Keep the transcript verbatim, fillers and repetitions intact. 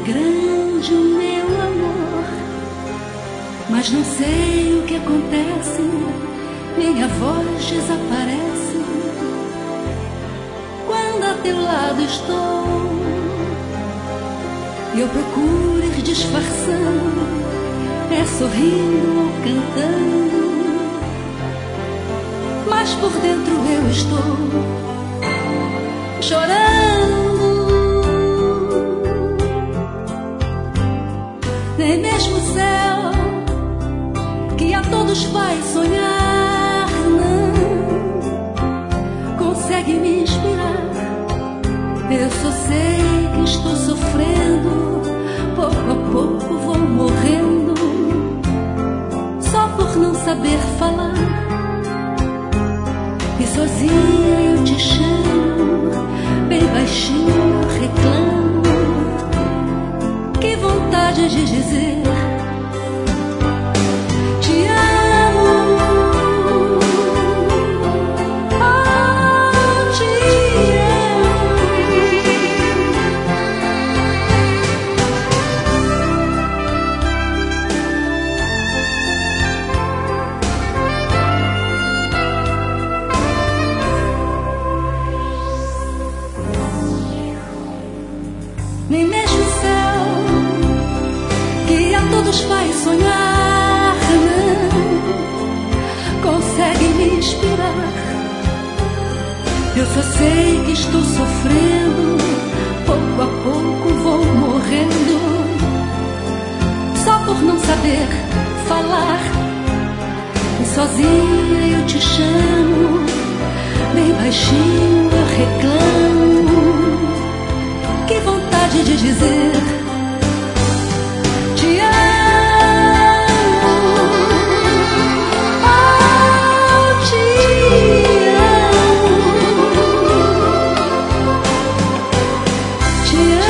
grande o meu amor, mas não sei o que acontece, minha voz desaparece quando a teu lado estou. Eu procuro ir disfarçando, é sorrindo ou cantando, mas por dentro eu estou chorando. Nem mesmo o céu, que a todos faz sonhar, não consegue me inspirar. Eu só sei que estou sofrendo, pouco a pouco vou morrendo, só por não saber falar. E sozinha eu te chamo, bem baixinho eu reclamo. Que vontade de dizer te amo, oh, te nem mesmo o céu, que a todos faz sonhar, não consegue me inspirar. Eu só sei que estou sofrendo, pouco a pouco vou morrendo, só por não saber falar. E sozinha eu te chamo, bem baixinho eu reclamo. Que vontade de dizer te amo, oh, te amo, te amo.